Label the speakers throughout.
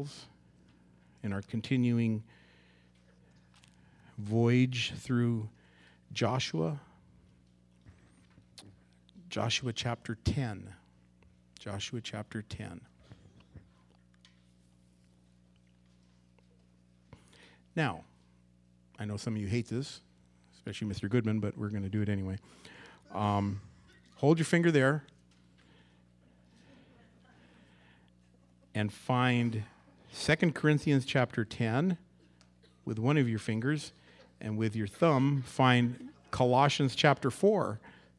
Speaker 1: Bibles in our continuing voyage through Joshua. Joshua chapter 10. Joshua chapter 10. Now, I know some of you hate this, especially Mr. Goodman, but we're going to do it anyway. Hold your finger there and find 2 Corinthians chapter 10 with one of your fingers, and with your thumb find Colossians chapter 4.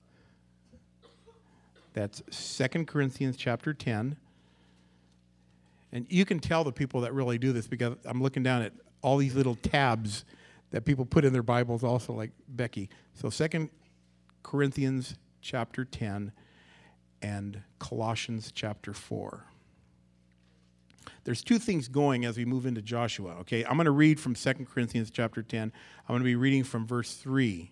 Speaker 1: That's 2 Corinthians chapter 10. And you can tell the people that really do this because I'm looking down at all these little tabs that people put in their Bibles also, like Becky. So 2 Corinthians chapter 10 and Colossians chapter 4. There's two things going as we move into Joshua, okay? I'm going to read from 2 Corinthians chapter 10. I'm going to be reading from verse 3,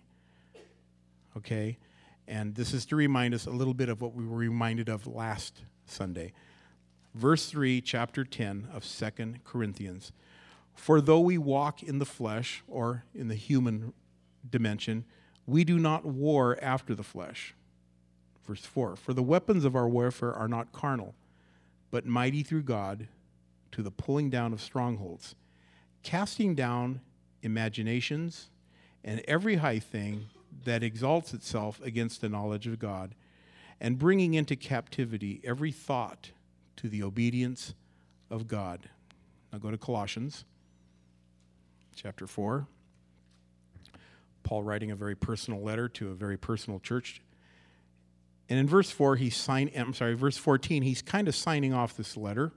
Speaker 1: okay? And this is to remind us a little bit of what we were reminded of last Sunday. Verse 3, chapter 10 of 2 Corinthians. For though we walk in the flesh, or in the human dimension, we do not war after the flesh. Verse 4, for the weapons of our warfare are not carnal, but mighty through God to the pulling down of strongholds, casting down imaginations and every high thing that exalts itself against the knowledge of God, and bringing into captivity every thought to the obedience of God. Now go to Colossians chapter 4. Paul writing a very personal letter to a very personal church. And in verse 14, he's kind of signing off this letter.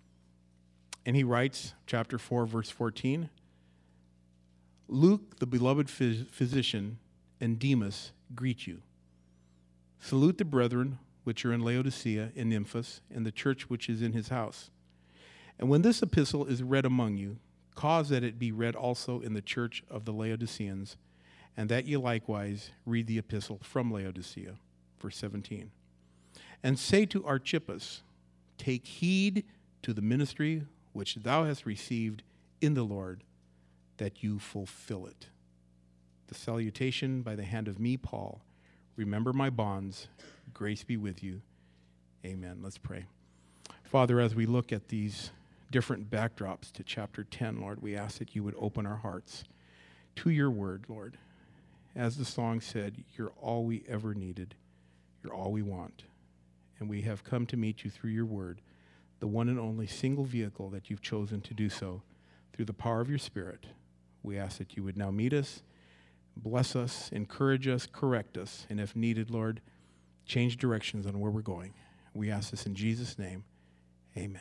Speaker 1: And he writes, chapter 4, verse 14, Luke, the beloved physician, and Demas greet you. Salute the brethren which are in Laodicea and Nymphas, and the church which is in his house. And when this epistle is read among you, cause that it be read also in the church of the Laodiceans, and that ye likewise read the epistle from Laodicea. Verse 17. And say to Archippus, take heed to the ministry which thou hast received in the Lord, that you fulfill it. The salutation by the hand of me, Paul. Remember my bonds. Grace be with you. Amen. Let's pray. Father, as we look at these different backdrops to chapter 10, Lord, we ask that you would open our hearts to your word, Lord. As the song said, you're all we ever needed. You're all we want. And we have come to meet you through your word, the one and only single vehicle that you've chosen to do so through the power of your Spirit. We ask that you would now meet us, bless us, encourage us, correct us, and if needed, Lord, change directions on where we're going. We ask this in Jesus' name. Amen.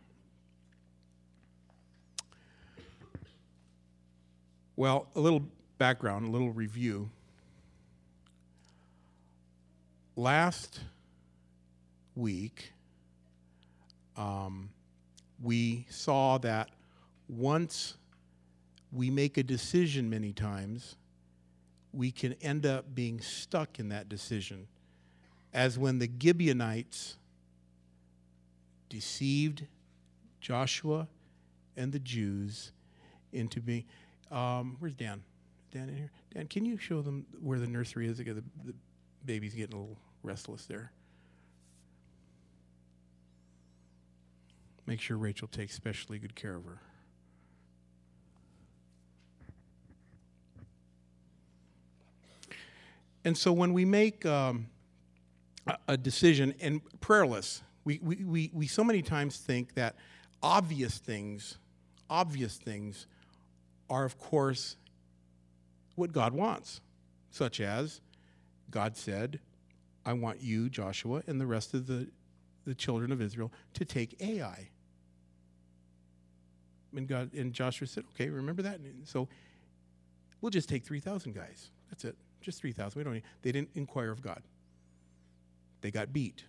Speaker 1: Well, a little background, a little review. Last week, we saw that once we make a decision many times, we can end up being stuck in that decision. As when the Gibeonites deceived Joshua and the Jews into being... where's Dan? Dan in here? Dan, can you show them where the nursery is? The baby's getting a little restless there. Make sure Rachel takes specially good care of her. And so when we make a decision, and prayerless, we so many times think that obvious things are, of course, what God wants, such as God said, I want you, Joshua, and the rest of the children of Israel to take Ai. And Joshua said, okay, remember that? And so we'll just take 3,000 guys. That's it. Just 3,000. They didn't inquire of God. They got beat.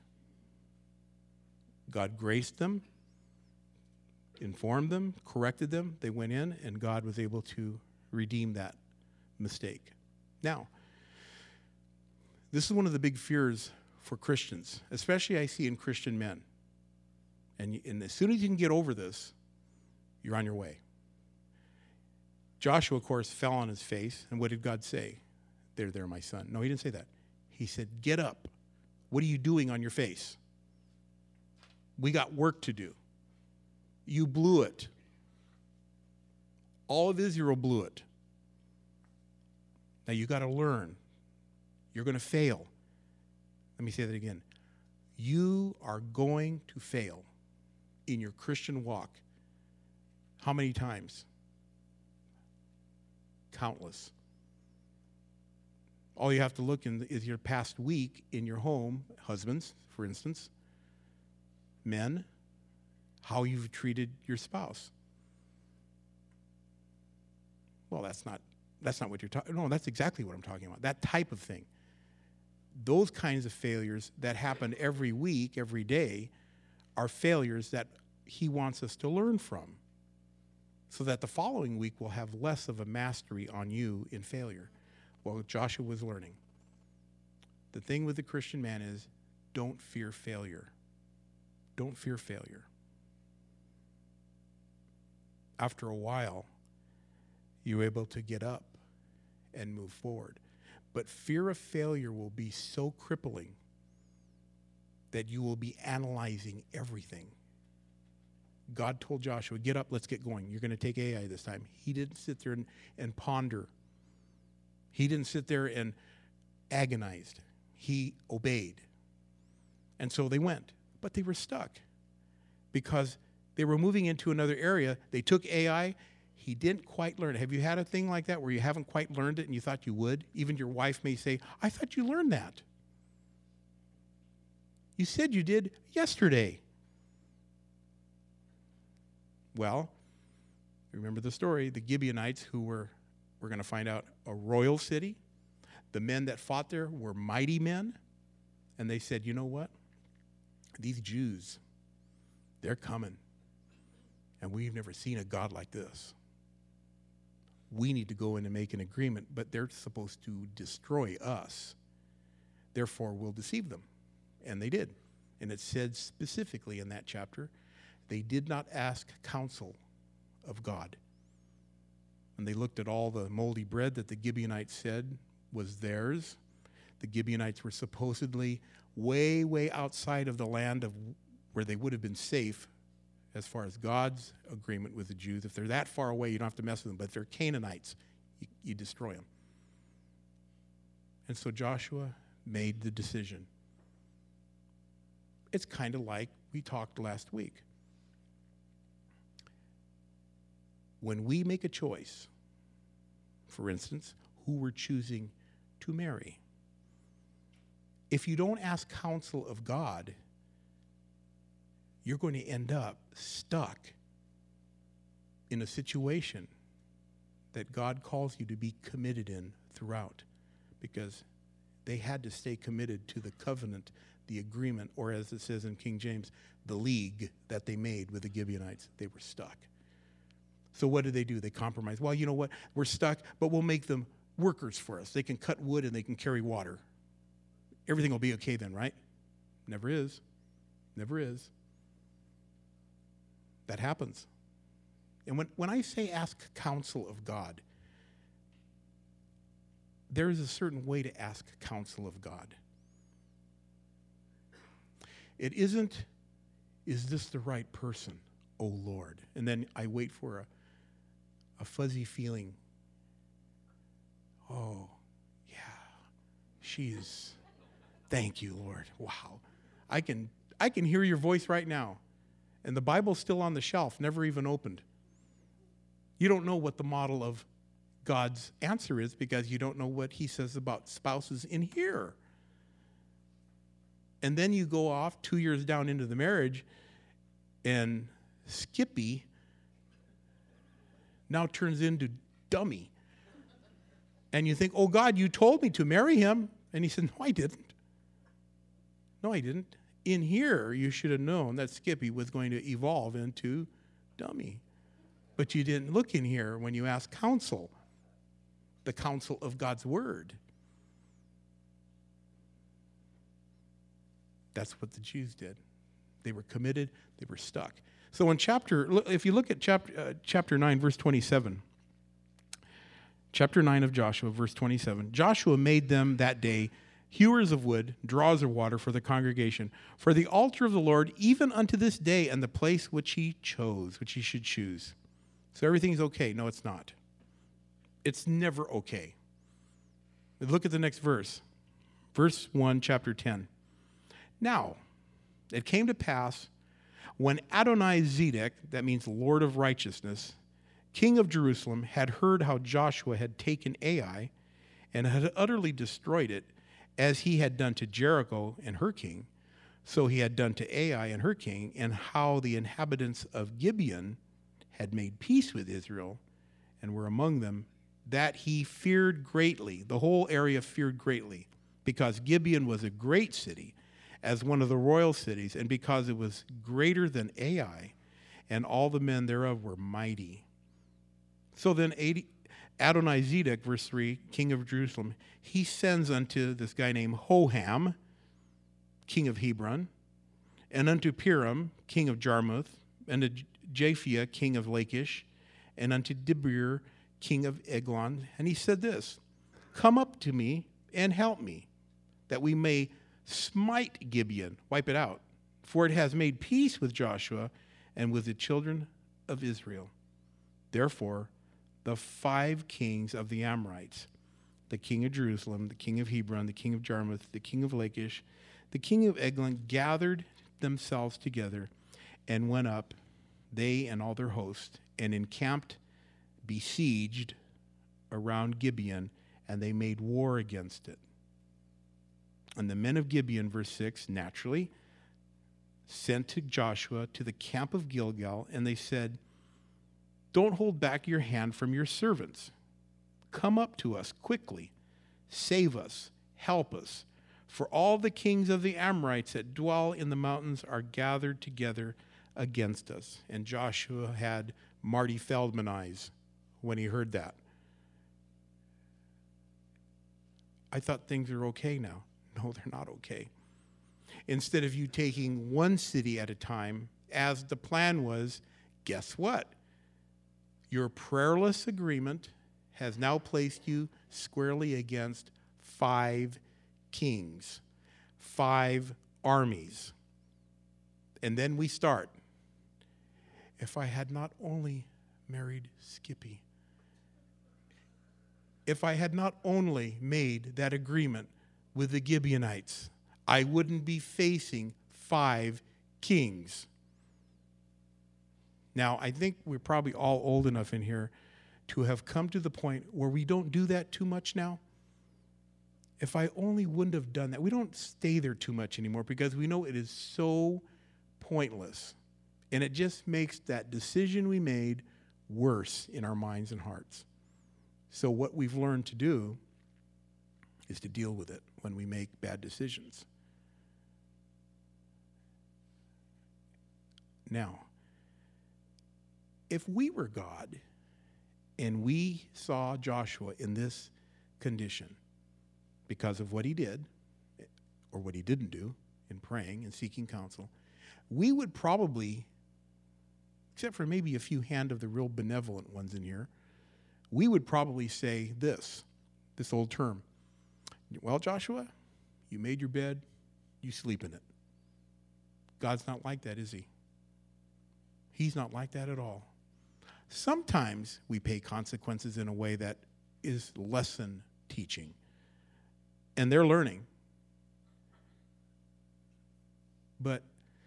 Speaker 1: God graced them, informed them, corrected them. They went in, and God was able to redeem that mistake. Now, this is one of the big fears for Christians, especially I see in Christian men. And as soon as you can get over this, You're on your way. Joshua, of course, fell on his face. And what did God say? There, my son. No, he didn't say that. He said, get up. What are you doing on your face? We got work to do. You blew it. All of Israel blew it. Now you got to learn. You're going to fail. Let me say that again. You are going to fail in your Christian walk. How many times? Countless. All you have to look in is your past week in your home, husbands, for instance, men, how you've treated your spouse. Well, that's not what you're talking. No, that's exactly what I'm talking about. That type of thing. Those kinds of failures that happen every week, every day, are failures that he wants us to learn from, so that the following week will have less of a mastery on you in failure. Well, Joshua was learning. The thing with the Christian man is, don't fear failure. Don't fear failure. After a while, you're able to get up and move forward. But fear of failure will be so crippling that you will be analyzing everything. God told Joshua, get up, let's get going. You're going to take Ai this time. He didn't sit there and ponder. He didn't sit there and agonized. He obeyed. And so they went, but they were stuck because they were moving into another area. They took Ai. He didn't quite learn it. Have you had a thing like that where you haven't quite learned it and you thought you would? Even your wife may say, I thought you learned that. You said you did yesterday. Well, remember the story, the Gibeonites, who we're going to find out, a royal city. The men that fought there were mighty men. And they said, you know what? These Jews, they're coming. And we've never seen a God like this. We need to go in and make an agreement, but they're supposed to destroy us. Therefore, we'll deceive them. And they did. And it said specifically in that chapter, they did not ask counsel of God. And they looked at all the moldy bread that the Gibeonites said was theirs. The Gibeonites were supposedly way, way outside of the land of where they would have been safe as far as God's agreement with the Jews. If they're that far away, you don't have to mess with them. But if they're Canaanites, you destroy them. And so Joshua made the decision. It's kind of like we talked last week. When we make a choice, for instance, who we're choosing to marry, if you don't ask counsel of God, you're going to end up stuck in a situation that God calls you to be committed in throughout, because they had to stay committed to the covenant, the agreement, or as it says in King James, the league that they made with the Gibeonites. They were stuck. So what did they do? They compromised. Well, you know what? We're stuck, but we'll make them workers for us. They can cut wood and they can carry water. Everything will be okay then, right? Never is. Never is. That happens. And when I say ask counsel of God, there is a certain way to ask counsel of God. It isn't, is this the right person, oh Lord? And then I wait for a fuzzy feeling. Oh, yeah, she is. Thank you, Lord. Wow. I can hear your voice right now. And the Bible's still on the shelf, never even opened. You don't know what the model of God's answer is because you don't know what he says about spouses in here. And then you go off 2 years down into the marriage, and Skippy now turns into Dummy. And you think, oh, God, you told me to marry him. And he said, no, I didn't. No, I didn't. In here, you should have known that Skippy was going to evolve into Dummy. But you didn't look in here when you asked counsel, the counsel of God's word. That's what the Jews did. They were committed. They were stuck. So if you look at chapter 9, verse 27, chapter 9 of Joshua, verse 27, Joshua made them that day hewers of wood, drawers of water for the congregation, for the altar of the Lord, even unto this day, and the place which he chose, which he should choose. So everything's okay. No, it's not. It's never okay. Look at the next verse. Verse 1, chapter 10. Now, it came to pass when Adonai-Zedek, that means Lord of righteousness, king of Jerusalem, had heard how Joshua had taken Ai and had utterly destroyed it, as he had done to Jericho and her king, so he had done to Ai and her king, and how the inhabitants of Gibeon had made peace with Israel and were among them, that he feared greatly. The whole area feared greatly, because Gibeon was a great city, as one of the royal cities, and because it was greater than Ai, and all the men thereof were mighty. So then Adonai-Zedek, verse 3, king of Jerusalem, he sends unto this guy named Hoham, king of Hebron, and unto Piram, king of Jarmuth, and to Japhia, king of Lachish, and unto Dibir, king of Eglon. And he said this, come up to me and help me, that we may smite Gibeon, wipe it out, for it has made peace with Joshua and with the children of Israel. Therefore, the 5 kings of the Amorites, the king of Jerusalem, the king of Hebron, the king of Jarmuth, the king of Lachish, the king of Eglon, gathered themselves together and went up, they and all their host, and encamped, besieged around Gibeon, and they made war against it. And the men of Gibeon, verse 6, naturally sent to Joshua to the camp of Gilgal, and they said, don't hold back your hand from your servants. Come up to us quickly. Save us. Help us. For all the kings of the Amorites that dwell in the mountains are gathered together against us. And Joshua had Marty Feldman eyes when he heard that. I thought things are okay now. No, they're not okay. Instead of you taking one city at a time, as the plan was, guess what? Your prayerless agreement has now placed you squarely against 5 kings, 5 armies. And then we start. If I had not only married Skippy, if I had not only made that agreement with the Gibeonites, I wouldn't be facing 5 kings. Now, I think we're probably all old enough in here to have come to the point where we don't do that too much now. If I only wouldn't have done that. We don't stay there too much anymore because we know it is so pointless. And it just makes that decision we made worse in our minds and hearts. So what we've learned to do is to deal with it when we make bad decisions. Now, if we were God and we saw Joshua in this condition because of what he did or what he didn't do in praying and seeking counsel, we would probably, except for maybe a few hand of the real benevolent ones in here, we would probably say this old term. Well, Joshua, you made your bed, you sleep in it. God's not like that, is he? He's not like that at all. Sometimes we pay consequences in a way that is lesson teaching. And they're learning. But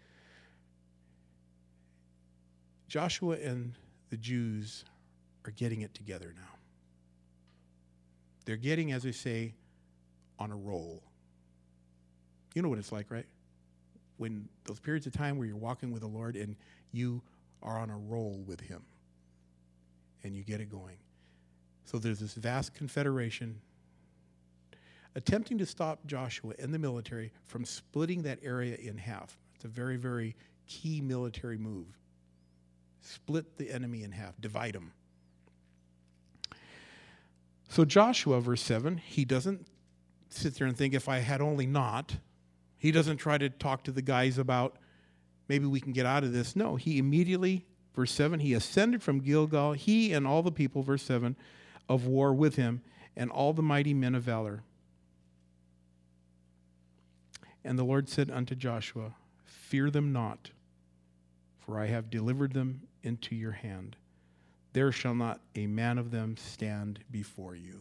Speaker 1: Joshua and the Jews are getting it together now. They're getting, as they say, on a roll. You know what it's like, right? When those periods of time where you're walking with the Lord and you are on a roll with him and you get it going. So there's this vast confederation attempting to stop Joshua and the military from splitting that area in half. It's a very, very key military move. Split the enemy in half, divide them. So Joshua, verse 7, he doesn't sit there and think, if I had only not. He doesn't try to talk to the guys about maybe we can get out of this. No, he immediately, verse 7, he ascended from Gilgal, he and all the people, verse 7, of war with him, and all the mighty men of valor. And the Lord said unto Joshua, fear them not, for I have delivered them into your hand. There shall not a man of them stand before you.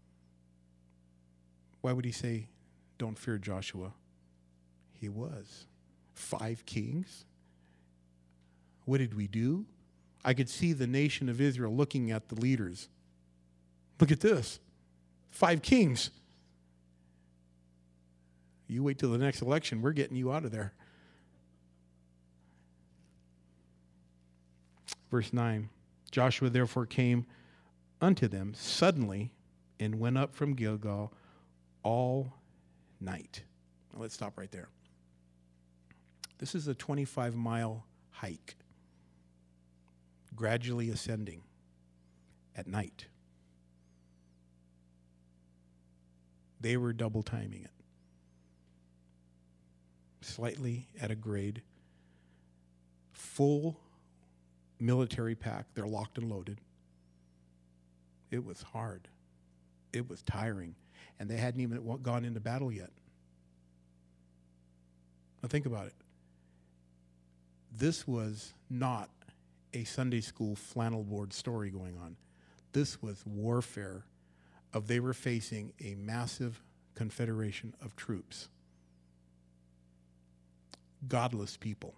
Speaker 1: Why would he say, don't fear Joshua? He was. 5 kings. What did we do? I could see the nation of Israel looking at the leaders. Look at this. 5 kings. You wait till the next election, we're getting you out of there. Verse 9, Joshua therefore came unto them suddenly and went up from Gilgal all night. Now let's stop right there. This is a 25-mile hike, gradually ascending at night. They were double timing it. Slightly at a grade, full military pack. They're locked and loaded. It was hard. It was tiring. And they hadn't even gone into battle yet. Now think about it. This was not a Sunday school flannel board story going on. This was warfare of they were facing a massive confederation of troops. Godless people.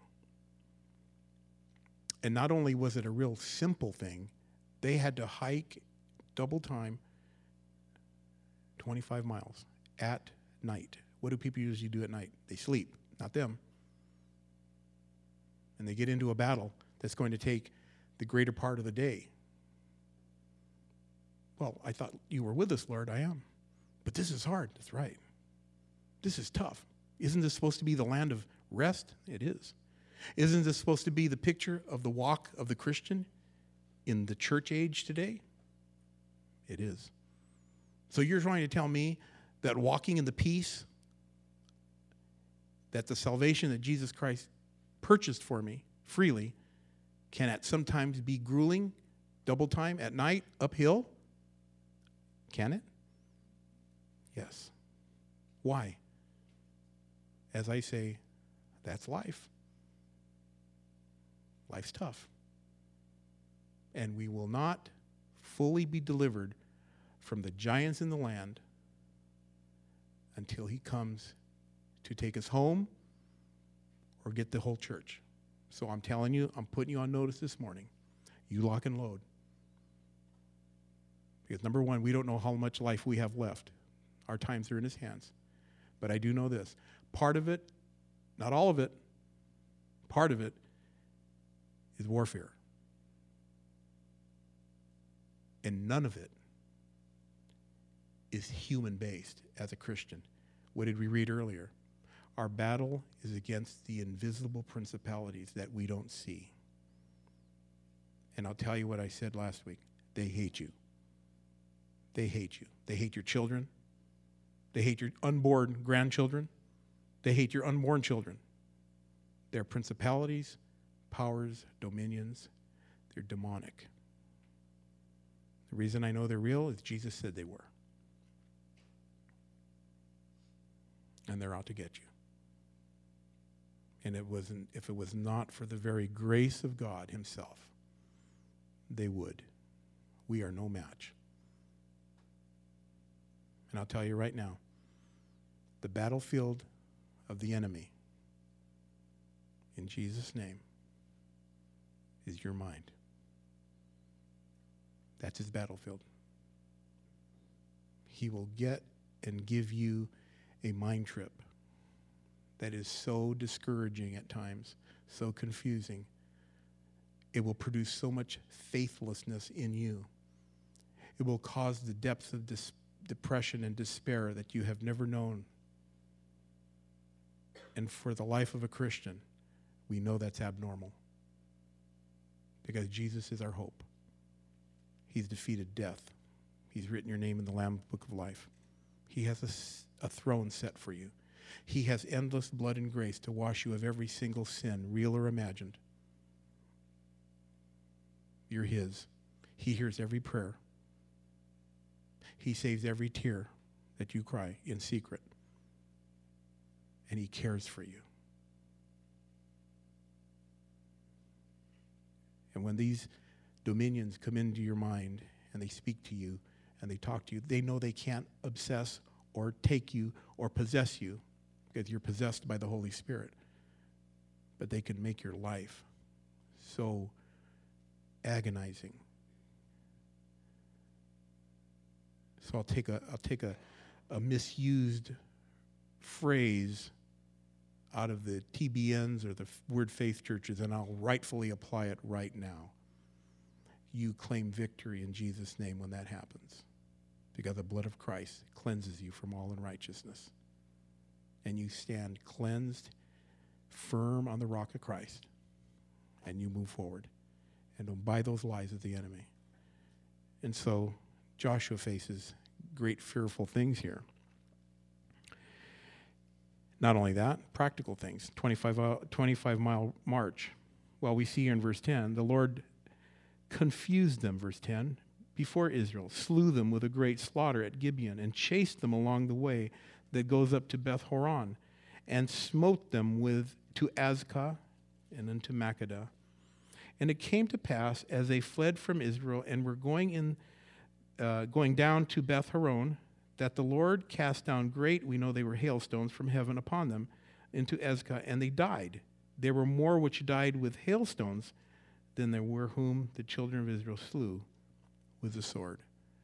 Speaker 1: And not only was it a real simple thing, they had to hike double time 25 miles at night. What do people usually do at night? They sleep, not them. And they get into a battle that's going to take the greater part of the day. Well, I thought you were with us, Lord. I am. But this is hard. That's right. This is tough. Isn't this supposed to be the land of rest? It is. Isn't this supposed to be the picture of the walk of the Christian in the church age today? It is. So you're trying to tell me that walking in the peace, that the salvation that Jesus Christ purchased for me freely, can at sometimes be grueling, double time, at night, uphill? Can it? Yes. Why? As I say, that's life. Life's tough. And we will not fully be delivered from the giants in the land until he comes to take us home or get the whole church. So I'm telling you, I'm putting you on notice this morning. You lock and load. Because number one, we don't know how much life we have left. Our times are in his hands. But I do know this. Part of it, not all of it, part of it is warfare. And none of it is human-based as a Christian. What did we read earlier? Our battle is against the invisible principalities that we don't see. And I'll tell you what I said last week. They hate you. They hate you. They hate your children. They hate your unborn grandchildren. They hate your unborn children. They're principalities, powers, dominions. They're demonic. The reason I know they're real is Jesus said they were. And they're out to get you. And if it was not for the very grace of God himself, they would. We are no match. And I'll tell you right now, the battlefield of the enemy, in Jesus' name, is your mind. That's his battlefield. He will get and give you a mind trip that is so discouraging at times, so confusing. It will produce so much faithlessness in you. It will cause the depths of depression and despair that you have never known. And for the life of a Christian, we know that's abnormal. Because Jesus is our hope. He's defeated death. He's written your name in the Lamb's Book of Life. He has a throne set for you. He has endless blood and grace to wash you of every single sin, real or imagined. You're his. He hears every prayer. He saves every tear that you cry in secret. And he cares for you. And when these dominions come into your mind and they speak to you and they talk to you, they know they can't obsess or take you or possess you because you're possessed by the Holy Spirit. But they can make your life so agonizing. So I'll take a misused phrase out of the TBNs or the Word Faith churches, and I'll rightfully apply it right now. You claim victory in Jesus' name when that happens, because the blood of Christ cleanses you from all unrighteousness. And you stand cleansed, firm on the rock of Christ, and you move forward. And don't buy those lies of the enemy. And so Joshua faces great fearful things here. Not only that, practical things. 25-mile march. Well, we see here in verse 10, the Lord confused them, verse 10, before Israel, slew them with a great slaughter at Gibeon, and chased them along the way that goes up to Beth Horon, and smote them to Azekah and unto Makkedah. And it came to pass, as they fled from Israel and were going down to Beth Horon, that the Lord cast down great, we know they were hailstones from heaven upon them, into Azekah, and they died. There were more which died with hailstones than there were whom the children of Israel slew with the sword.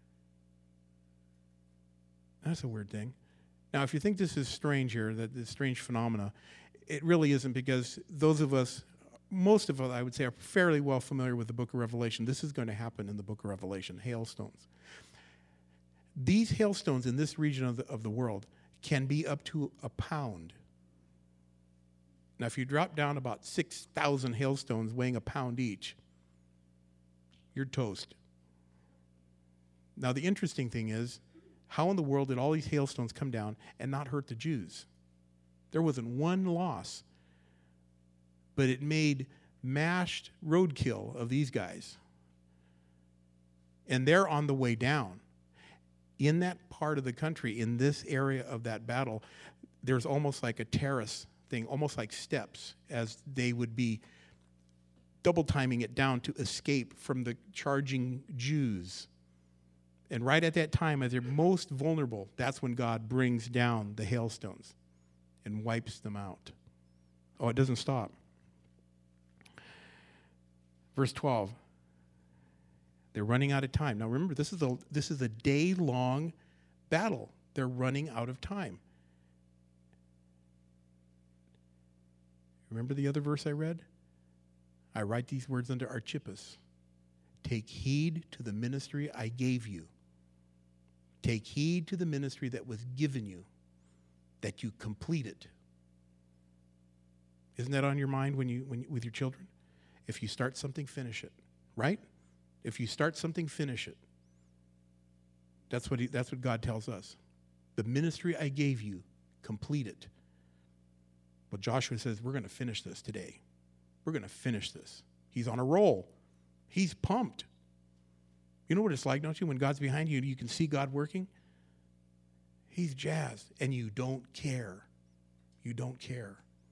Speaker 1: That's a weird thing. Now, if you think this is strange here, that this strange phenomena, it really isn't, because those of us, most of us, I would say, are fairly well familiar with the book of Revelation. This is going to happen in the book of Revelation, hailstones. These hailstones in this region of the world can be up to a pound. Now, if you drop down about 6,000 hailstones weighing a pound each, you're toast. Now, the interesting thing is, how in the world did all these hailstones come down and not hurt the Jews? There wasn't one loss. But it made mashed roadkill of these guys. And they're on the way down. In that part of the country, in this area of that battle, there's almost like a terrace thing, almost like steps, as they would be double timing it down to escape from the charging Jews. And right at that time, as they're most vulnerable, that's when God brings down the hailstones and wipes them out. Oh, it doesn't stop. Verse 12. They're running out of time. Now remember, this is a day-long battle. They're running out of time. Remember the other verse I read? I write these words unto Archippus. Take heed to the ministry I gave you. Take heed to the ministry that was given you, that you complete it. Isn't that on your mind when with your children? If you start something, finish it, right? If you start something, finish it. That's what God tells us. The ministry I gave you, complete it. Well, Joshua says, we're going to finish this today. We're going to finish this. He's on a roll. He's pumped. You know what it's like, don't you? When God's behind you, you can see God working. He's jazzed, and you don't care. You don't care.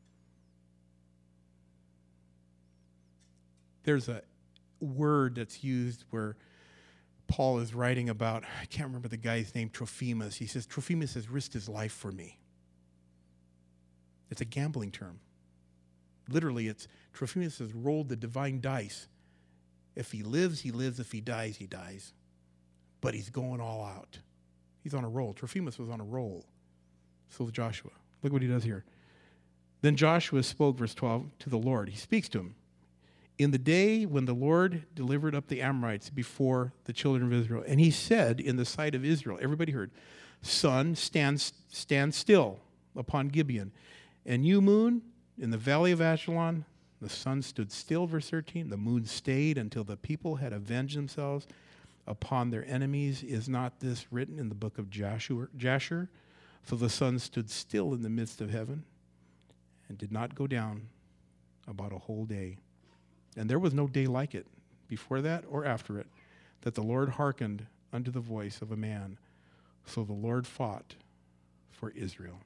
Speaker 1: There's a word that's used where Paul is writing about, I can't remember the guy's name, Trophimus. He says, Trophimus has risked his life for me. It's a gambling term. Literally, Trophimus has rolled the divine dice. If he lives, he lives. If he dies, he dies. But he's going all out. He's on a roll. Trophimus was on a roll. So was Joshua. Look what he does here. Then Joshua spoke, verse 12, to the Lord. He speaks to him. In the day when the Lord delivered up the Amorites before the children of Israel, and he said in the sight of Israel, everybody heard, sun, stand still upon Gibeon. And you, moon, in the valley of Ashdod, the sun stood still, verse 13. The moon stayed until the people had avenged themselves upon their enemies. Is not this written in the book of Jasher? So the sun stood still in the midst of heaven and did not go down about a whole day. And there was no day like it, before that or after it, that the Lord hearkened unto the voice of a man. So the Lord fought for Israel.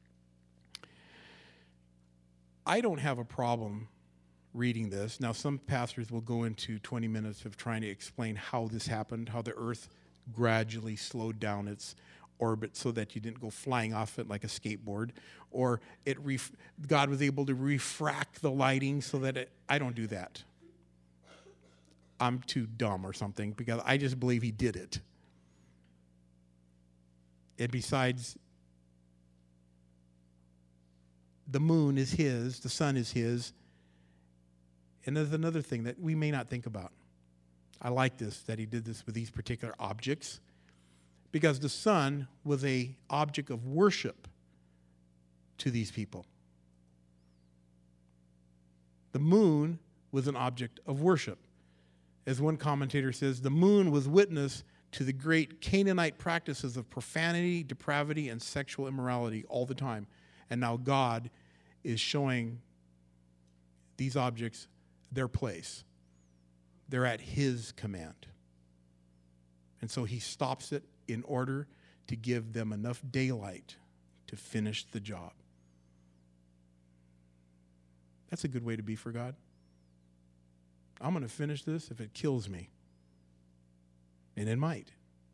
Speaker 1: I don't have a problem reading this. Now, some pastors will go into 20 minutes of trying to explain how this happened, how the earth gradually slowed down its orbit so that you didn't go flying off it like a skateboard, or God was able to refract the lighting so that I don't do that. I'm too dumb or something, because I just believe he did it. And besides, the moon is his, the sun is his. And there's another thing that we may not think about. I like this, that he did this with these particular objects, because the sun was an object of worship to these people. The moon was an object of worship. As one commentator says, the moon was witness to the great Canaanite practices of profanity, depravity, and sexual immorality all the time. And now God is showing these objects their place. They're at his command. And so he stops it in order to give them enough daylight to finish the job. That's a good way to be for God. I'm going to finish this if it kills me. And it might.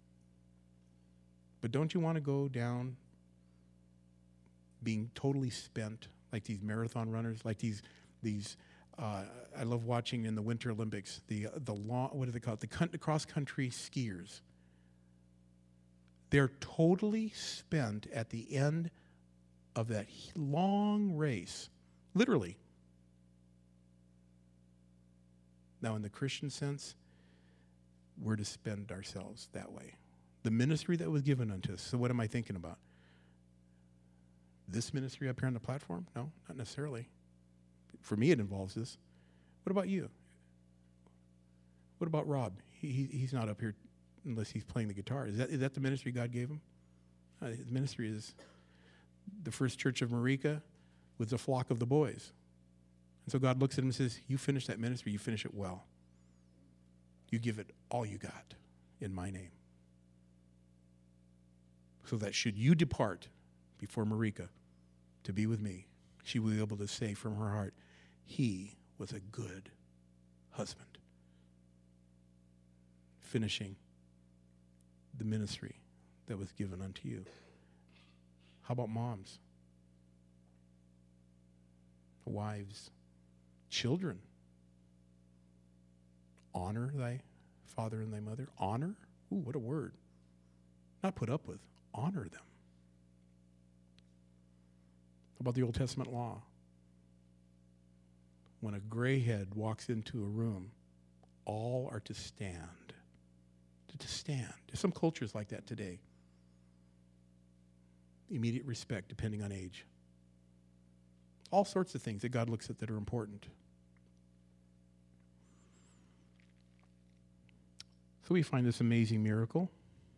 Speaker 1: But don't you want to go down being totally spent like these marathon runners, like these I love watching in the Winter Olympics, the long, what do they call it? The cross-country skiers. They're totally spent at the end of that long race, literally. Now, in the Christian sense, we're to spend ourselves that way. The ministry that was given unto us. So what am I thinking about? This ministry up here on the platform? No, not necessarily. For me, it involves this. What about you? What about Rob? He's not up here unless he's playing the guitar. Is that the ministry God gave him? His ministry is the First Church of Marika with the flock of the boys. And so God looks at him and says, you finish that ministry, you finish it well. You give it all you got in my name. So that should you depart before Marika to be with me, she will be able to say from her heart, he was a good husband. Finishing the ministry that was given unto you. How about moms? Wives? Children? Honor thy father and thy mother. Honor? Ooh, what a word. Not put up with. Honor them. How about the Old Testament law? When a gray head walks into a room, all are to stand. To stand. There's some cultures like that today. Immediate respect, depending on age. All sorts of things that God looks at that are important. So we find this amazing miracle.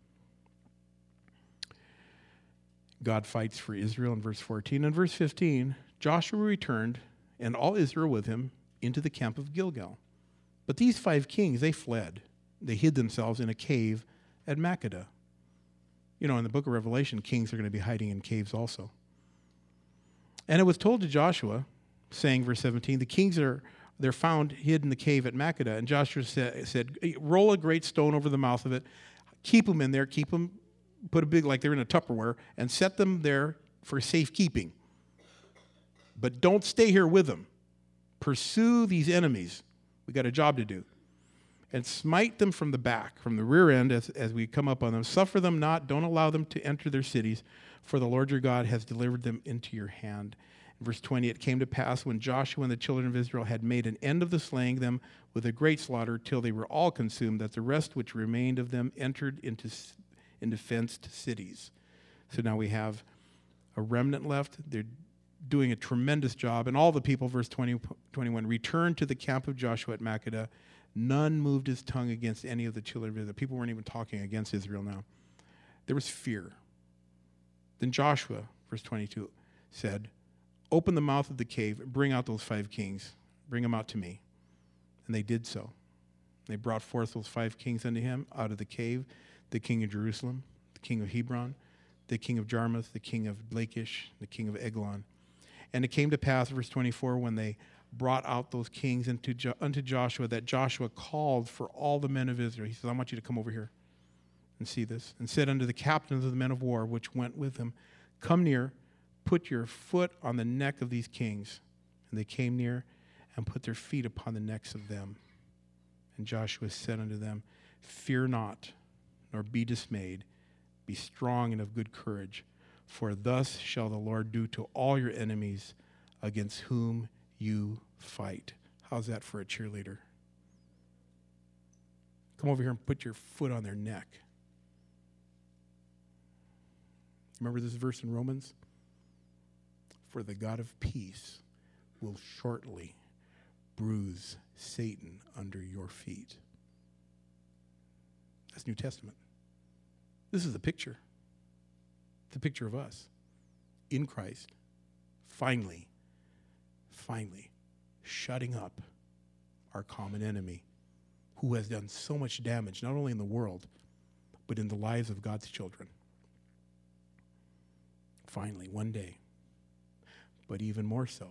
Speaker 1: God fights for Israel in verse 14. In verse 15, Joshua returned, and all Israel with him, into the camp of Gilgal. But these 5 kings, they fled. They hid themselves in a cave at Makkedah. You know, in the book of Revelation, kings are going to be hiding in caves also. And it was told to Joshua, saying, verse 17, the kings they're found hid in the cave at Makkedah. And Joshua said, roll a great stone over the mouth of it, keep them in there, put a big, like they're in a Tupperware, and set them there for safekeeping. But don't stay here with them. Pursue these enemies. We got a job to do. And smite them from the back, from the rear end, as we come up on them. Suffer them not, don't allow them to enter their cities, for the Lord your God has delivered them into your hand. In verse 20, it came to pass when Joshua and the children of Israel had made an end of the slaying them with a great slaughter, till they were all consumed, that the rest which remained of them entered into fenced cities. So now we have a remnant left. They're doing a tremendous job. And all the people, verse 21, returned to the camp of Joshua at Makkedah. None moved his tongue against any of the children of Israel. People weren't even talking against Israel now. There was fear. Then Joshua, verse 22, said, open the mouth of the cave, bring out those 5 kings, bring them out to me. And they did so. They brought forth those 5 kings unto him out of the cave, the king of Jerusalem, the king of Hebron, the king of Jarmuth, the king of Lachish, the king of Eglon. And it came to pass, verse 24, when they brought out those kings unto Joshua, that Joshua called for all the men of Israel. He says, I want you to come over here and see this. And said unto the captains of the men of war, which went with him, come near, put your foot on the neck of these kings. And they came near and put their feet upon the necks of them. And Joshua said unto them, fear not, nor be dismayed. Be strong and of good courage, for thus shall the Lord do to all your enemies against whom you fight. How's that for a cheerleader? Come over here and put your foot on their neck. Remember this verse in Romans? For the God of peace will shortly bruise Satan under your feet. That's New Testament. This is the picture. The picture of us in Christ, finally shutting up our common enemy who has done so much damage, not only in the world, but in the lives of God's children. Finally, one day, but even more so,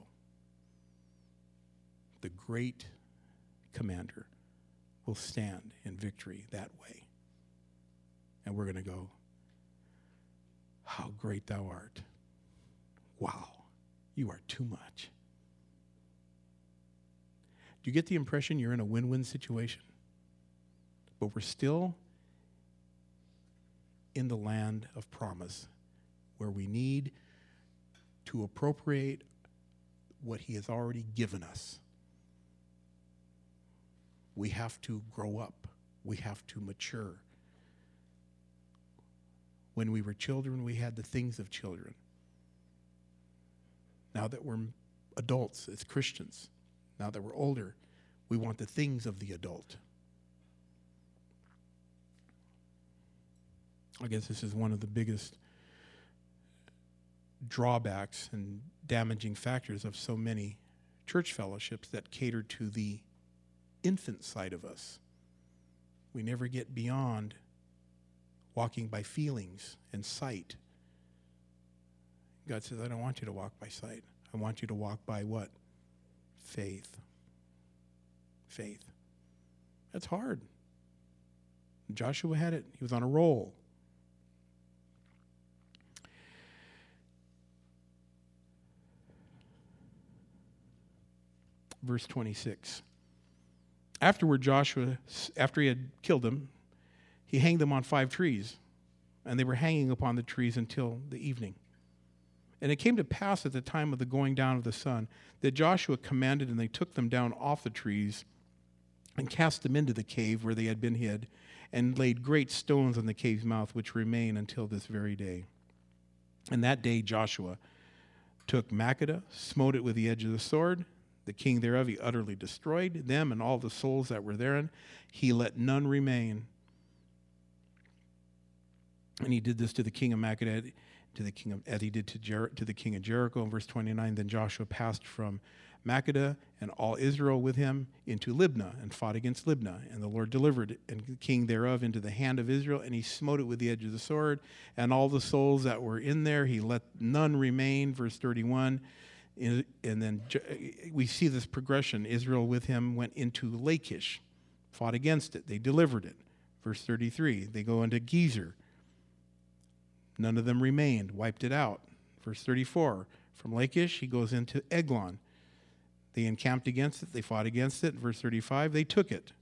Speaker 1: the great commander will stand in victory that way. And we're going to go, how great thou art. Wow, you are too much. Do you get the impression you're in a win-win situation? But we're still in the land of promise where we need to appropriate what he has already given us. We have to grow up. We have to mature. When we were children, we had the things of children. Now that we're adults as Christians, now that we're older, we want the things of the adult. I guess this is one of the biggest drawbacks and damaging factors of so many church fellowships that cater to the infant side of us. We never get beyond walking by feelings and sight. God says, I don't want you to walk by sight. I want you to walk by what? Faith. Faith. That's hard. Joshua had it. He was on a roll. Verse 26. Afterward, Joshua, after he had killed them, he hanged them on 5 trees, and they were hanging upon the trees until the evening. And it came to pass at the time of the going down of the sun that Joshua commanded, and they took them down off the trees and cast them into the cave where they had been hid, and laid great stones on the cave's mouth, which remain until this very day. And that day Joshua took Makkedah, smote it with the edge of the sword. The king thereof he utterly destroyed, them and all the souls that were therein. He let none remain. And he did this to the king of Makkedah, as he did to the king of Jericho. In verse 29, then Joshua passed from Makkedah and all Israel with him into Libnah and fought against Libnah. And the Lord delivered the king thereof into the hand of Israel, and he smote it with the edge of the sword. And all the souls that were in there, he let none remain. Verse 31. And then we see this progression. Israel with him went into Lachish, fought against it. They delivered it. Verse 33, they go into Gezer. None of them remained, wiped it out. Verse 34, from Lachish, he goes into Eglon. They encamped against it. They fought against it. Verse 35, they took it.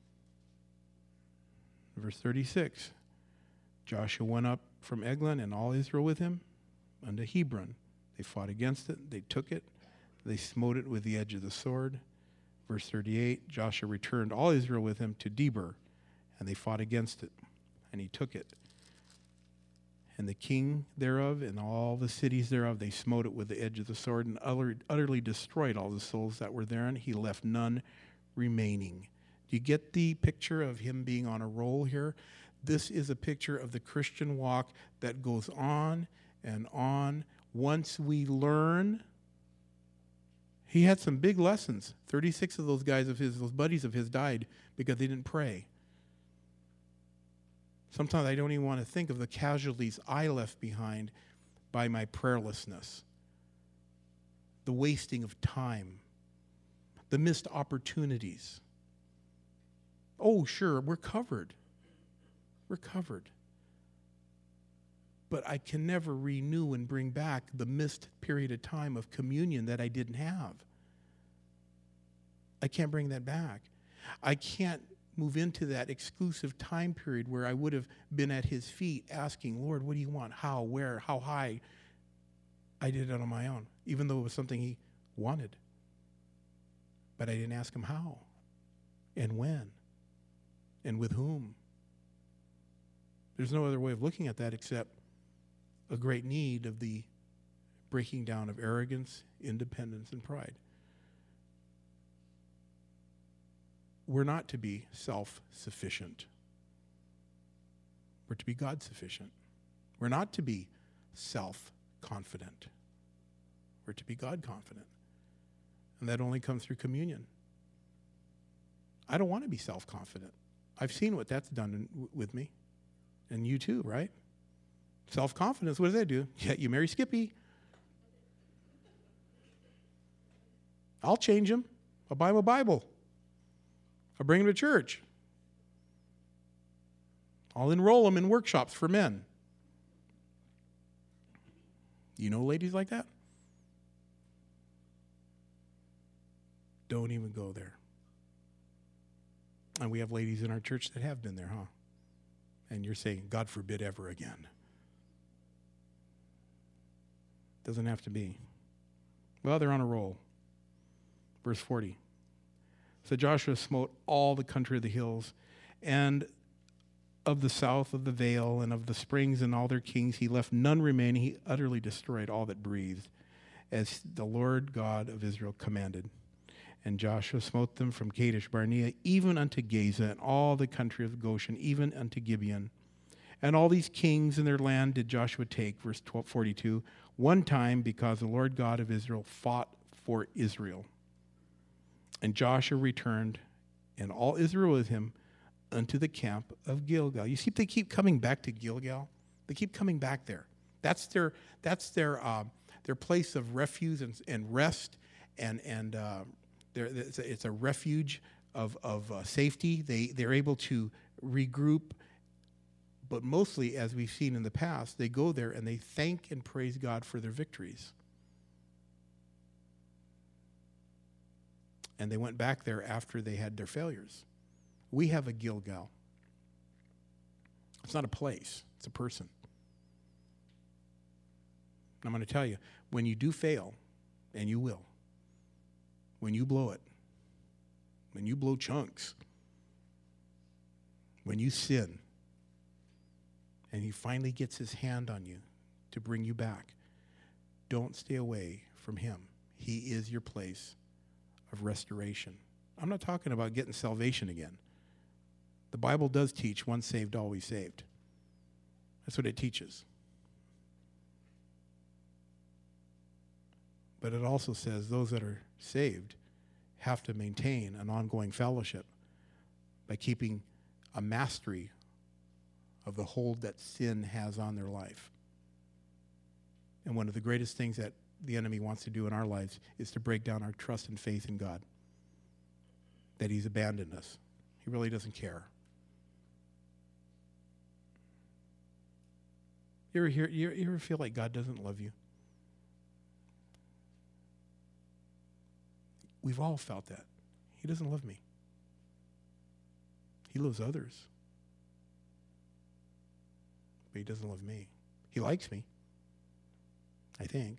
Speaker 1: Verse 36, Joshua went up from Eglon and all Israel with him unto Hebron. They fought against it. They took it. They smote it with the edge of the sword. Verse 38, Joshua returned all Israel with him to Debir, and they fought against it, and he took it. And the king thereof and all the cities thereof, they smote it with the edge of the sword and utterly destroyed all the souls that were therein. He left none remaining. Do you get the picture of him being on a roll here? This is a picture of the Christian walk that goes on and on. Once we learn, he had some big lessons. 36 of those guys of his, those buddies of his, died because they didn't pray. Sometimes I don't even want to think of the casualties I left behind by my prayerlessness, the wasting of time, the missed opportunities. Oh, sure, we're covered. We're covered. But I can never renew and bring back the missed period of time of communion that I didn't have. I can't bring that back. I can't move into that exclusive time period where I would have been at his feet asking, Lord, what do you want? How, where, how high? I did it on my own, even though it was something he wanted. But I didn't ask him how and when and with whom. There's no other way of looking at that except a great need of the breaking down of arrogance, independence, and pride. We're not to be self-sufficient. We're to be God-sufficient. We're not to be self-confident. We're to be God-confident. And that only comes through communion. I don't want to be self-confident. I've seen what that's done with me. And you too, right? Self-confidence, what does that do? Yeah, you marry Skippy. I'll change him. I'll buy him a Bible. I'll bring him to church. I'll enroll him in workshops for men. You know ladies like that? Don't even go there. And we have ladies in our church that have been there, huh? And you're saying, God forbid ever again. Doesn't have to be. Well, they're on a roll. Verse 40. So Joshua smote all the country of the hills, and of the south of the vale, and of the springs and all their kings. He left none remaining. He utterly destroyed all that breathed, as the Lord God of Israel commanded. And Joshua smote them from Kadesh Barnea, even unto Gaza, and all the country of Goshen, even unto Gibeon. And all these kings in their land did Joshua take, verse 42, one time, because the Lord God of Israel fought for Israel. And Joshua returned, and all Israel with him, unto the camp of Gilgal. You see, they keep coming back to Gilgal. They keep coming back there. That's their place of refuge and rest, and it's a refuge of safety. They're able to regroup. But mostly, as we've seen in the past, they go there and they thank and praise God for their victories. And they went back there after they had their failures. We have a Gilgal. It's not a place, it's a person. And I'm going to tell you, when you do fail, and you will, when you blow it, when you blow chunks, when you sin, and he finally gets his hand on you to bring you back, don't stay away from him. He is your place of restoration. I'm not talking about getting salvation again. The Bible does teach once saved, always saved. That's what it teaches. But it also says those that are saved have to maintain an ongoing fellowship by keeping a mastery of the hold that sin has on their life. And one of the greatest things that the enemy wants to do in our lives is to break down our trust and faith in God, that he's abandoned us. He really doesn't care. You ever feel like God doesn't love you? We've all felt that. He doesn't love me. He loves others. But he doesn't love me. He likes me, I think.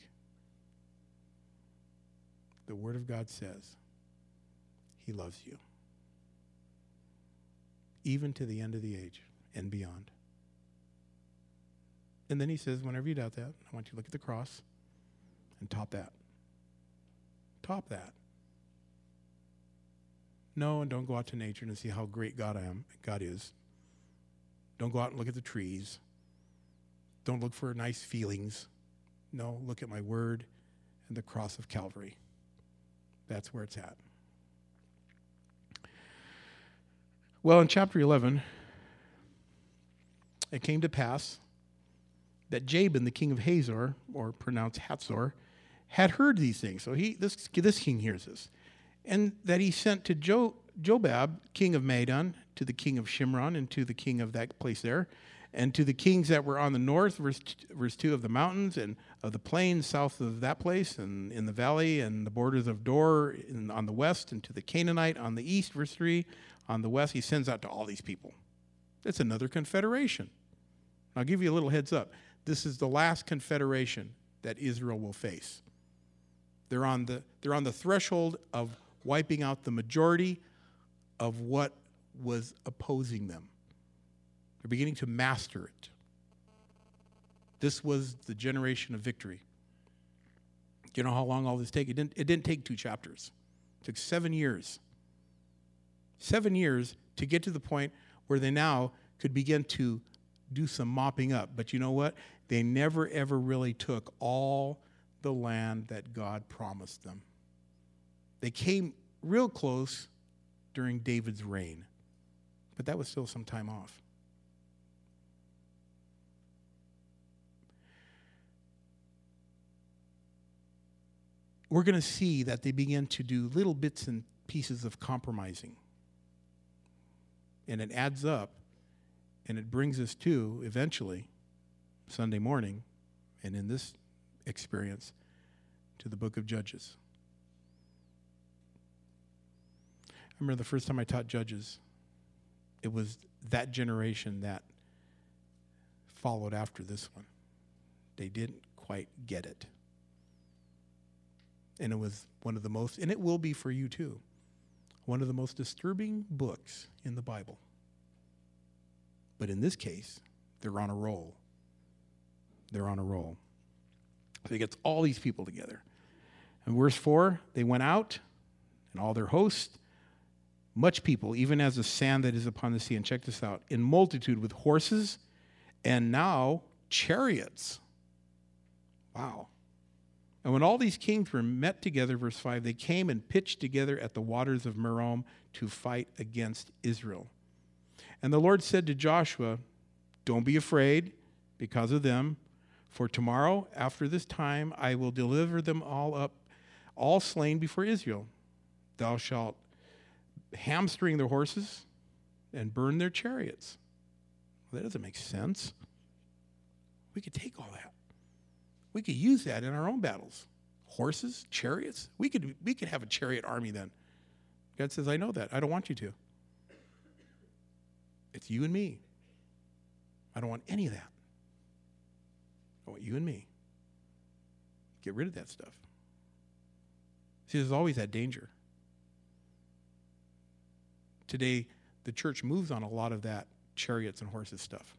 Speaker 1: The Word of God says he loves you, even to the end of the age and beyond. And then he says, whenever you doubt that, I want you to look at the cross and top that. Top that. No, and don't go out to nature and see how great God is. Don't go out and look at the trees. Don't look for nice feelings. No, look at my word and the cross of Calvary. That's where it's at. Well, in chapter 11, it came to pass that Jabin, the king of Hazor, or pronounced Hatzor, had heard these things. So this king hears this. And that he sent to Jobab, king of Madon, to the king of Shimron, and to the king of that place there, and to the kings that were on the north, verse 2, of the mountains and of the plains south of that place, and in the valley and the borders of Dor on the west, and to the Canaanite on the east, verse 3, on the west. He sends out to all these people. It's another confederation. I'll give you a little heads up. This is the last confederation that Israel will face. They're on the threshold of wiping out the majority of what was opposing them. They're beginning to master it. This was the generation of victory. Do you know how long all this took? It didn't take 2 chapters. It took 7 years. 7 years to get to the point where they now could begin to do some mopping up. But you know what? They never, ever really took all the land that God promised them. They came real close during David's reign, but that was still some time off. We're going to see that they begin to do little bits and pieces of compromising. And it adds up, and it brings us to, eventually, Sunday morning, and in this experience, to the book of Judges. I remember the first time I taught Judges, it was that generation that followed after this one. They didn't quite get it. And it was one of the most, and it will be for you too, one of the most disturbing books in the Bible. But in this case, they're on a roll. They're on a roll. So he gets all these people together. In verse 4, they went out, and all their hosts, much people, even as the sand that is upon the sea. And check this out, in multitude with horses, and now chariots. Wow. And when all these kings were met together, verse 5, they came and pitched together at the waters of Merom to fight against Israel. And the Lord said to Joshua, don't be afraid because of them, for tomorrow, after this time, I will deliver them all up, all slain before Israel. Thou shalt hamstring their horses and burn their chariots. Well, that doesn't make sense. We could take all that. We could use that in our own battles. Horses, chariots. We could have a chariot army then. God says, I know that. I don't want you to. It's you and me. I don't want any of that. I want you and me. Get rid of that stuff. See, there's always that danger. Today, the church moves on a lot of that chariots and horses stuff.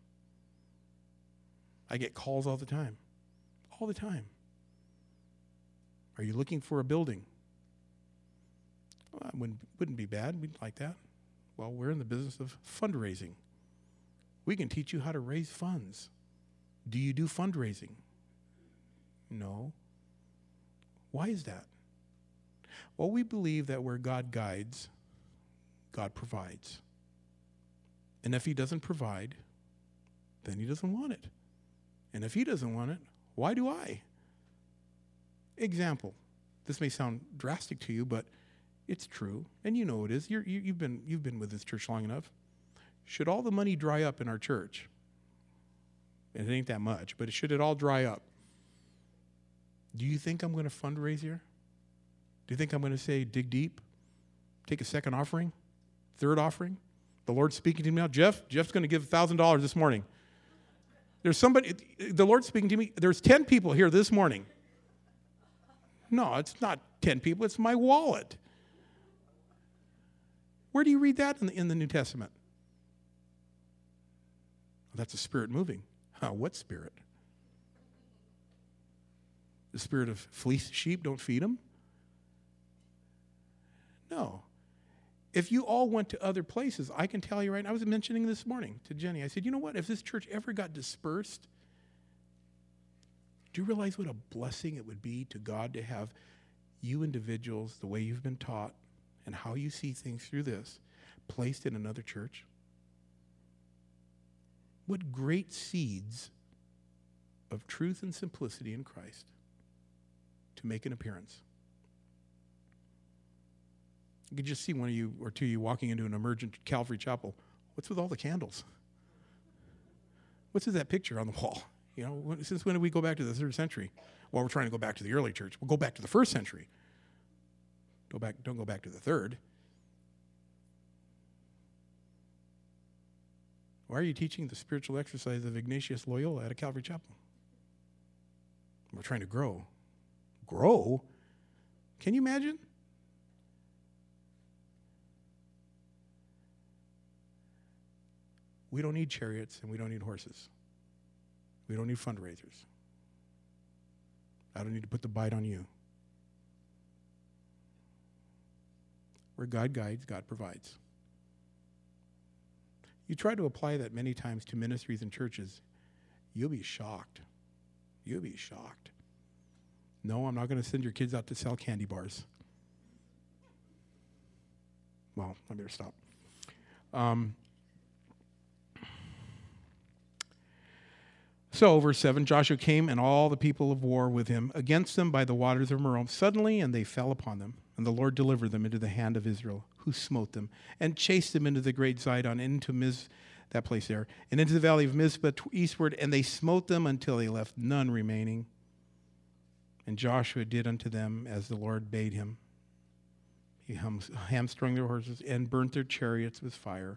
Speaker 1: I get calls all the time. All the time. Are you looking for a building? Well, that wouldn't be bad. We'd like that. Well, we're in the business of fundraising. We can teach you how to raise funds. Do you do fundraising? No. Why is that? Well, we believe that where God guides, God provides. And if he doesn't provide, then he doesn't want it. And if he doesn't want it, why do I? Example. This may sound drastic to you, but it's true, and you know it is. You've been with this church long enough. Should all the money dry up in our church? And it ain't that much, but should it all dry up? Do you think I'm going to fundraise here? Do you think I'm going to say dig deep, take a second offering, third offering? The Lord's speaking to me now. Jeff's going to give $1,000 this morning. There's somebody, the Lord's speaking to me. There's 10 people here this morning. No, it's not 10 people. It's my wallet. Where do you read that in the New Testament? That's a spirit moving. What spirit? The spirit of fleece sheep, don't feed them? No. If you all went to other places, I can tell you right now, I was mentioning this morning to Jenny. I said, you know what? If this church ever got dispersed, Do you realize what a blessing it would be to God to have you individuals, the way you've been taught and how you see things through this, placed in another church? What great seeds of truth and simplicity in Christ to make an appearance. You could just see one of you or two of you walking into an emergent Calvary Chapel. What's with all the candles? What's with that picture on the wall? You know, since when did we go back to the 3rd century? Well, we're trying to go back to the early church. We'll go back to the 1st century. Don't go back to the 3rd. Why are you teaching the spiritual exercise of Ignatius Loyola at a Calvary Chapel? We're trying to grow. Grow? Can you imagine? We don't need chariots and we don't need horses. We don't need fundraisers. I don't need to put the bite on you. Where God guides, God provides. You try to apply that many times to ministries and churches, you'll be shocked. You'll be shocked. No, I'm not going to send your kids out to sell candy bars. Well, I better stop. So, verse 7, Joshua came and all the people of war with him against them by the waters of Merom suddenly, and they fell upon them. And the Lord delivered them into the hand of Israel, who smote them, and chased them into the great Zidon, into that place there, and into the valley of Mizpah eastward, and they smote them until they left none remaining. And Joshua did unto them as the Lord bade him. He hamstrung their horses and burnt their chariots with fire.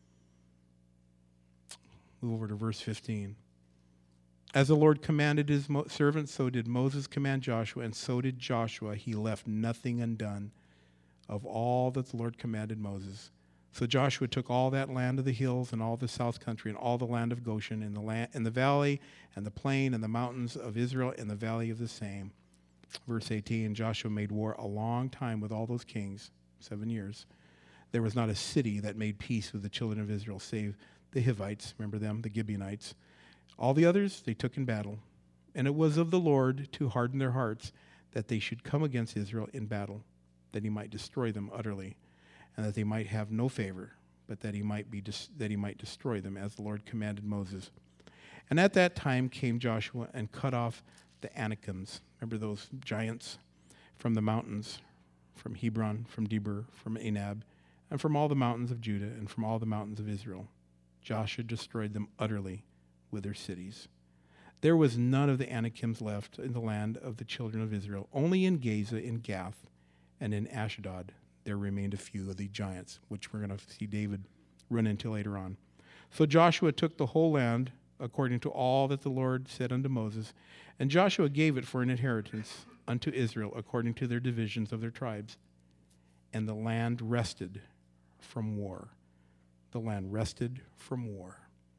Speaker 1: Move over to verse 15. As the Lord commanded his servant, so did Moses command Joshua, and so did Joshua. He left nothing undone of all that the Lord commanded Moses. So Joshua took all that land of the hills and all the south country and all the land of Goshen and the valley and the plain and the mountains of Israel and the valley of the same. Verse 18, Joshua made war a long time with all those kings, 7 years. There was not a city that made peace with the children of Israel, save the Hivites, remember them, the Gibeonites. All the others they took in battle. And it was of the Lord to harden their hearts that they should come against Israel in battle, that he might destroy them utterly, and that they might have no favor, but that he might destroy them, as the Lord commanded Moses. And at that time came Joshua and cut off the Anakims, remember those giants, from the mountains, from Hebron, from Debir, from Anab, and from all the mountains of Judah, and from all the mountains of Israel. Joshua destroyed them utterly with their cities. There was none of the Anakims left in the land of the children of Israel. Only in Gaza, in Gath, and in Ashdod there remained a few of the giants, which we're going to see David run into later on. So Joshua took the whole land according to all that the Lord said unto Moses, and Joshua gave it for an inheritance unto Israel according to their divisions of their tribes. And the land rested from war. The land rested from war.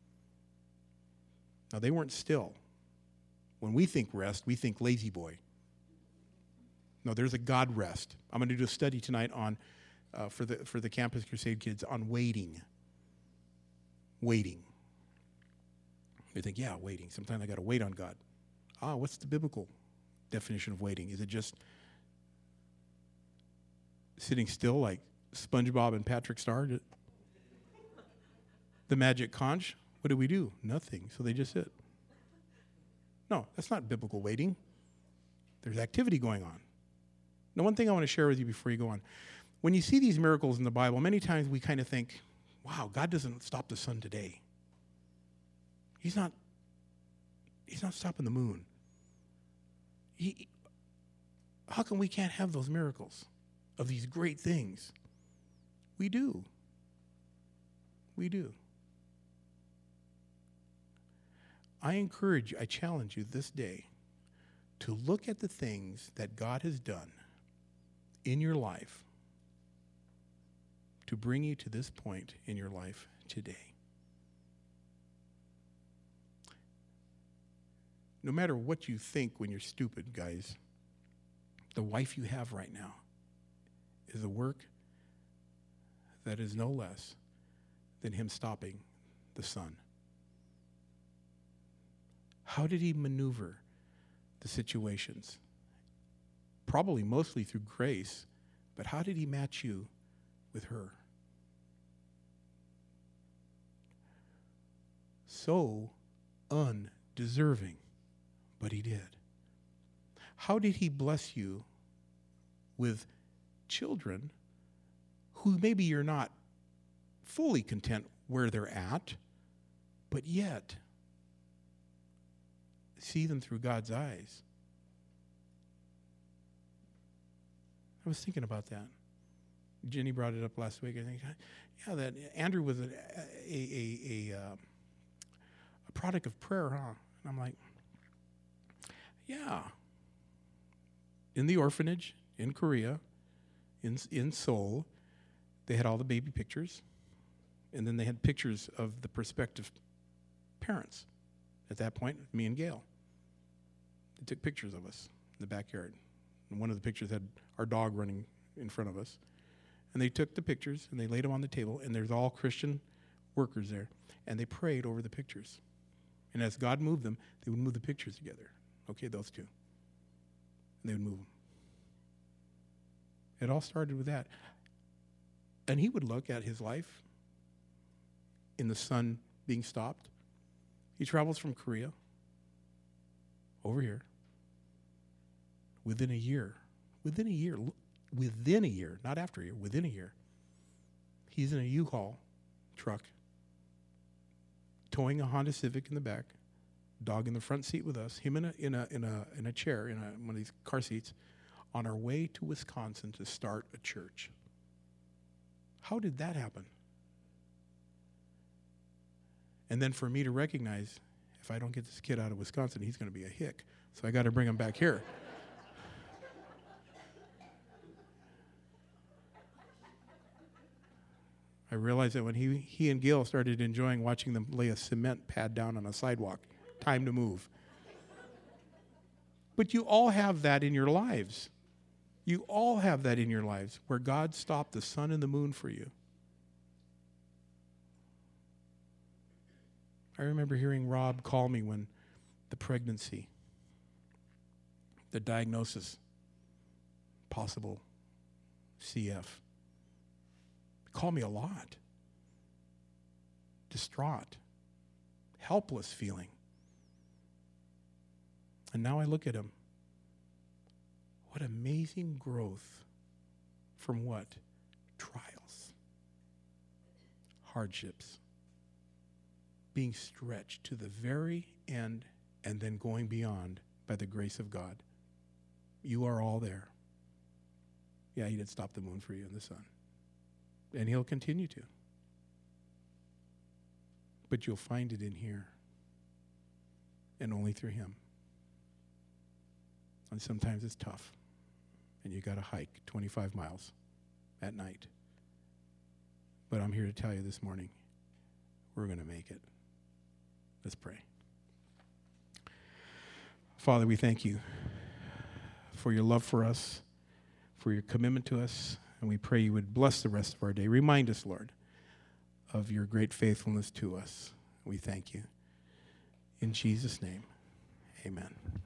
Speaker 1: Now, they weren't still. When we think rest, we think lazy boy. No, there's a God rest. I'm going to do a study tonight on for the Campus Crusade kids on waiting. Waiting. They think, yeah, waiting. Sometimes I got to wait on God. What's the biblical definition of waiting? Is it just sitting still like SpongeBob and Patrick Star? The magic conch? What do we do? Nothing. So they just sit. No, that's not biblical waiting. There's activity going on. Now, one thing I want to share with you before you go on. When you see these miracles in the Bible, many times we kind of think, wow, God doesn't stop the sun today. He's not stopping the moon. How come we can't have those miracles of these great things? We do. We do. I challenge you this day to look at the things that God has done in your life to bring you to this point in your life today. No matter what you think when you're stupid, guys, the wife you have right now is a work that is no less than him stopping the sun. How did he maneuver the situations. Probably mostly through grace, but how did he match you with her? So undeserving, but he did. How did he bless you with children who maybe you're not fully content where they're at, but yet see them through God's eyes? I was thinking about that. Jenny brought it up last week. I think, yeah, that Andrew was a product of prayer, huh? And I'm like, yeah. In the orphanage in Korea, in Seoul, they had all the baby pictures, and then they had pictures of the prospective parents. At that point, me and Gail. They took pictures of us in the backyard. And one of the pictures had our dog running in front of us. And they took the pictures, and they laid them on the table, and there's all Christian workers there. And they prayed over the pictures. And as God moved them, they would move the pictures together. Okay, those two. And they would move them. It all started with that. And he would look at his life in the sun being stopped. He travels from Korea over here. Within a year, not after a year, within a year, he's in a U-Haul truck, towing a Honda Civic in the back, dog in the front seat with us, him in a chair, in one of these car seats, on our way to Wisconsin to start a church. How did that happen? And then for me to recognize, if I don't get this kid out of Wisconsin, he's going to be a hick. So I got to bring him back here. I realized that when he and Gail started enjoying watching them lay a cement pad down on a sidewalk, time to move. But you all have that in your lives. You all have that in your lives where God stopped the sun and the moon for you. I remember hearing Rob call me when the pregnancy, the diagnosis, possible CF. Call me a lot. Distraught. Helpless feeling. And now I look at him. What amazing growth from what? Trials. Hardships. Being stretched to the very end and then going beyond by the grace of God. You are all there. Yeah, he did stop the moon for you and the sun. And he'll continue to. But you'll find it in here. And only through him. And sometimes it's tough. And you got to hike 25 miles at night. But I'm here to tell you this morning, we're going to make it. Let's pray. Father, we thank you for your love for us, for your commitment to us, and we pray you would bless the rest of our day. Remind us, Lord, of your great faithfulness to us. We thank you. In Jesus' name, amen.